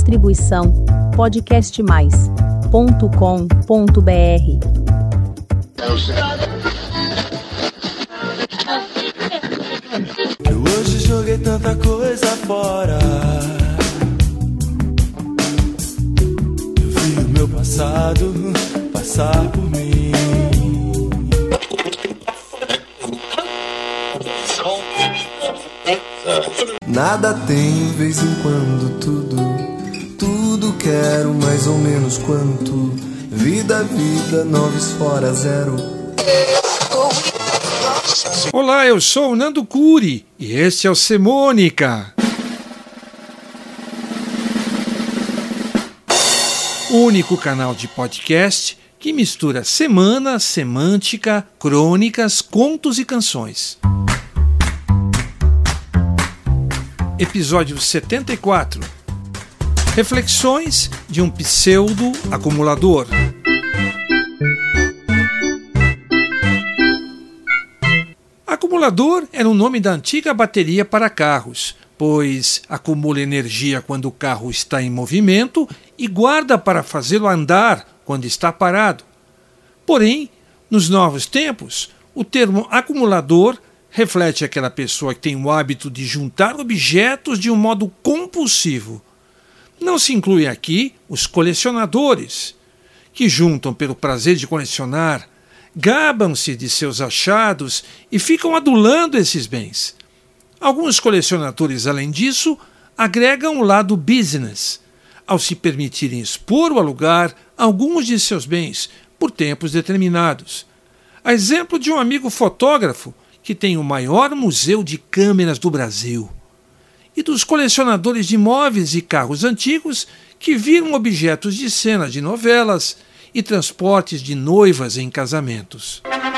Distribuição podcastmais.com.br. Eu hoje joguei tanta coisa fora. Eu vi o meu passado passar por mim. Nada tem, vez em quando tudo quero mais ou menos quanto. Vida, noves fora zero. Olá, eu sou o Nando Curi e este é o Semônica. O único canal de podcast que mistura semana, semântica, crônicas, contos e canções. Episódio 74. Reflexões de um pseudo-acumulador. Acumulador era o nome da antiga bateria para carros, pois acumula energia quando o carro está em movimento e guarda para fazê-lo andar quando está parado. Porém, nos novos tempos, o termo acumulador reflete aquela pessoa que tem o hábito de juntar objetos de um modo compulsivo. Não se inclui aqui os colecionadores, que juntam pelo prazer de colecionar, gabam-se de seus achados e ficam adulando esses bens. Alguns colecionadores, além disso, agregam o lado business, ao se permitirem expor ou alugar alguns de seus bens por tempos determinados. A exemplo de um amigo fotógrafo que tem o maior museu de câmeras do Brasil, e dos colecionadores de móveis e carros antigos que viram objetos de cenas de novelas e transportes de noivas em casamentos.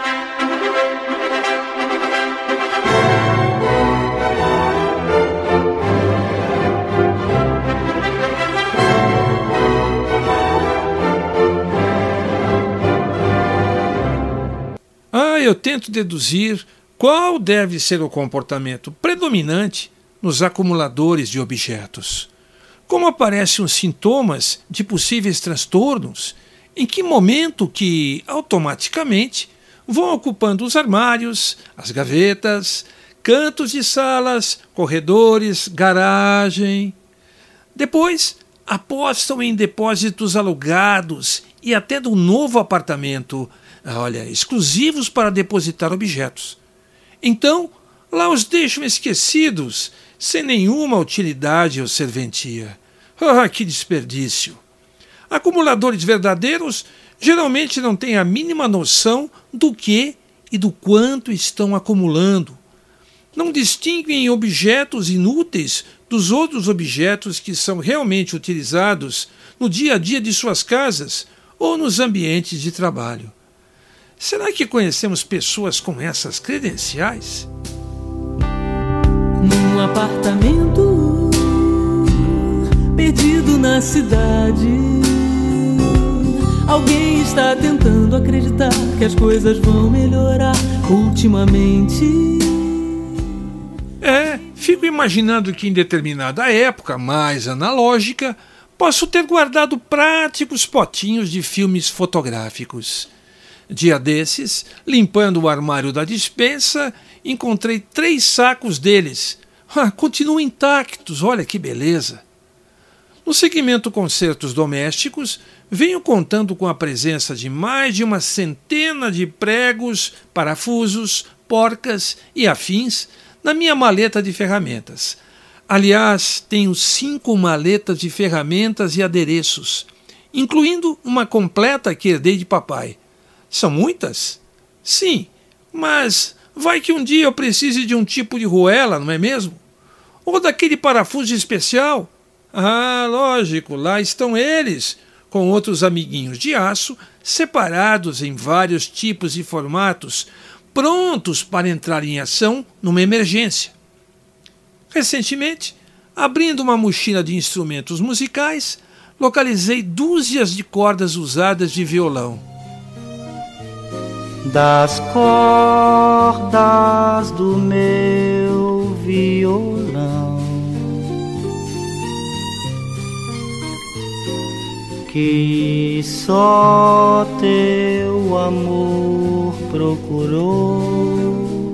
Eu tento deduzir qual deve ser o comportamento predominante nos acumuladores de objetos. Como aparecem os sintomas de possíveis transtornos, em que momento que, automaticamente, vão ocupando os armários, as gavetas, cantos de salas, corredores, garagem. Depois, apostam em depósitos alugados e até do novo apartamento, exclusivos para depositar objetos. Então, lá os deixam esquecidos, sem nenhuma utilidade ou serventia. Que desperdício! Acumuladores verdadeiros geralmente não têm a mínima noção do que e do quanto estão acumulando. Não distinguem objetos inúteis dos outros objetos que são realmente utilizados no dia a dia de suas casas ou nos ambientes de trabalho. Será que conhecemos pessoas com essas credenciais? Num apartamento perdido na cidade, alguém está tentando acreditar que as coisas vão melhorar ultimamente. Fico imaginando que em determinada época mais analógica posso ter guardado práticos potinhos de filmes fotográficos. Dia desses, limpando o armário da despensa, encontrei 3 sacos deles. Continuam intactos, olha que beleza! No segmento concertos domésticos, venho contando com a presença de mais de uma centena de pregos, parafusos, porcas e afins na minha maleta de ferramentas. Aliás, tenho 5 maletas de ferramentas e adereços, incluindo uma completa que herdei de papai. São muitas? Sim, mas vai que um dia eu precise de um tipo de roela, não é mesmo? Ou daquele parafuso especial? Lógico, lá estão eles, com outros amiguinhos de aço, separados em vários tipos e formatos, prontos para entrar em ação numa emergência. Recentemente, abrindo uma mochila de instrumentos musicais, localizei dúzias de cordas usadas de violão. Das cordas do meu violão que só teu amor procurou.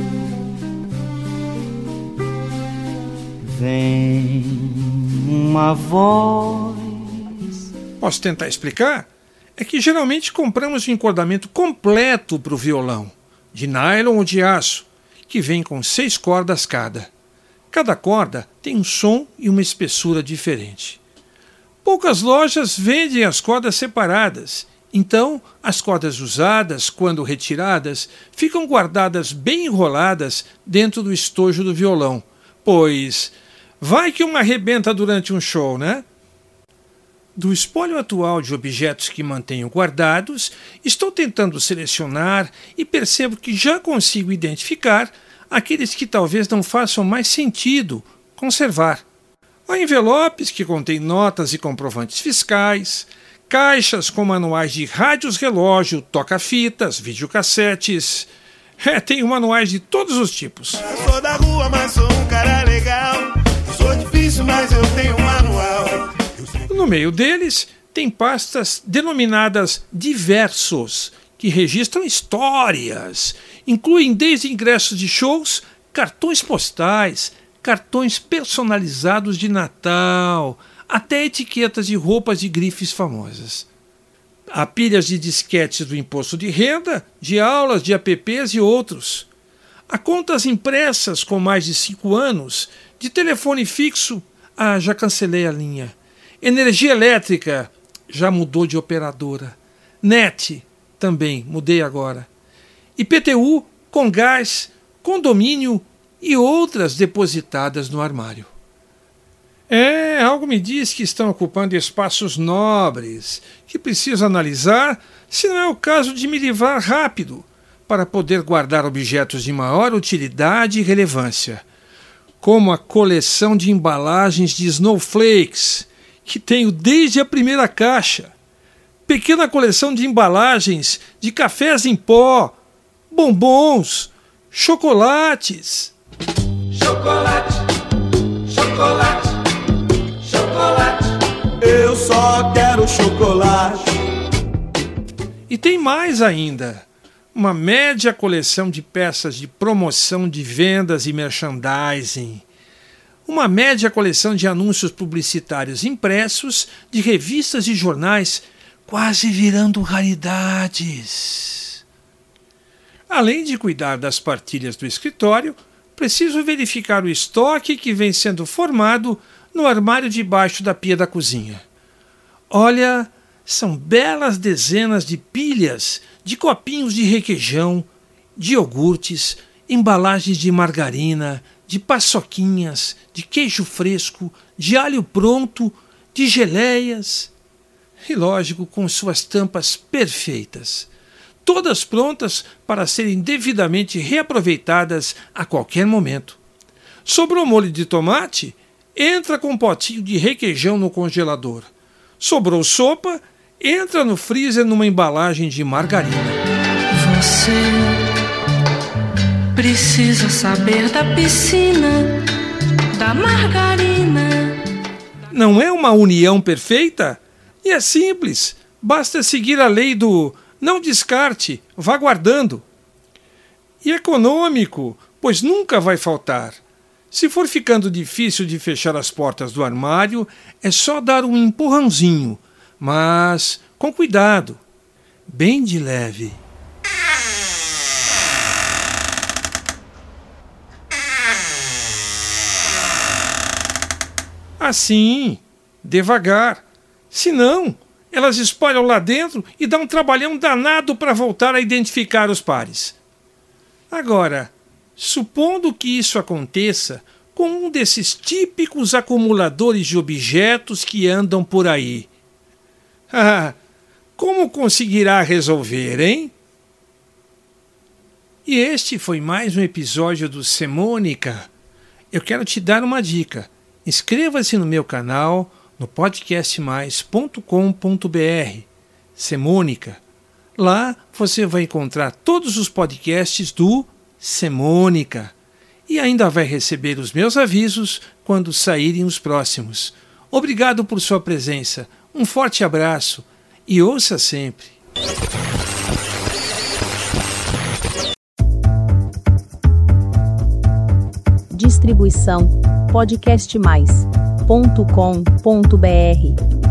Vem uma voz. Posso tentar explicar? É que geralmente compramos um encordamento completo para o violão, de nylon ou de aço, que vem com 6 cordas cada. Cada corda tem um som e uma espessura diferente. Poucas lojas vendem as cordas separadas, então as cordas usadas, quando retiradas, ficam guardadas bem enroladas dentro do estojo do violão, pois vai que uma arrebenta durante um show, né? Do espólio atual de objetos que mantenho guardados, estou tentando selecionar e percebo que já consigo identificar aqueles que talvez não façam mais sentido conservar. Há envelopes que contêm notas e comprovantes fiscais, caixas com manuais de rádios relógio, toca-fitas, videocassetes. Tenho manuais de todos os tipos. Eu sou da rua, mas sou um cara legal. Eu sou difícil, mas eu tenho um manual. No meio deles, tem pastas denominadas diversos, que registram histórias. Incluem desde ingressos de shows, cartões postais, cartões personalizados de Natal, até etiquetas de roupas de grifes famosas. Há pilhas de disquetes do imposto de renda, de aulas, de apps e outros. Há contas impressas com mais de 5 anos, de telefone fixo, já cancelei a linha. Energia elétrica, já mudou de operadora. NET, também, mudei agora. IPTU, com gás, condomínio e outras depositadas no armário. Algo me diz que estão ocupando espaços nobres, que preciso analisar se não é o caso de me livrar rápido, para poder guardar objetos de maior utilidade e relevância, como a coleção de embalagens de snowflakes, que tenho desde a primeira caixa, pequena coleção de embalagens de cafés em pó, bombons, chocolates. Chocolate, chocolate, chocolate. Eu só quero chocolate. E tem mais ainda. Uma média coleção de peças de promoção de vendas e merchandising. Uma média coleção de anúncios publicitários impressos de revistas e jornais, quase virando raridades. Além de cuidar das partilhas do escritório, preciso verificar o estoque que vem sendo formado no armário debaixo da pia da cozinha. Olha, são belas dezenas de pilhas de copinhos de requeijão, de iogurtes, embalagens de margarina, de paçoquinhas, de queijo fresco, de alho pronto, de geleias. E lógico, com suas tampas perfeitas. Todas prontas para serem devidamente reaproveitadas a qualquer momento. Sobrou molho de tomate? Entra com um potinho de requeijão no congelador. Sobrou sopa? Entra no freezer numa embalagem de margarina. Você precisa saber da piscina, da margarina. Não é uma união perfeita? E é simples. Basta seguir a lei do não descarte, vá guardando. E econômico, pois nunca vai faltar. Se for ficando difícil de fechar as portas do armário, é só dar um empurrãozinho, mas com cuidado, bem de leve. Assim, devagar. Senão, elas espalham lá dentro e dá um trabalhão danado para voltar a identificar os pares. Agora, supondo que isso aconteça com um desses típicos acumuladores de objetos que andam por aí. Como conseguirá resolver, hein? E este foi mais um episódio do Semônica. Eu quero te dar uma dica. Inscreva-se no meu canal no podcastmais.com.br, Semônica. Lá você vai encontrar todos os podcasts do Semônica e ainda vai receber os meus avisos quando saírem os próximos. Obrigado por sua presença. Um forte abraço e ouça sempre. Distribuição podcastmais.com.br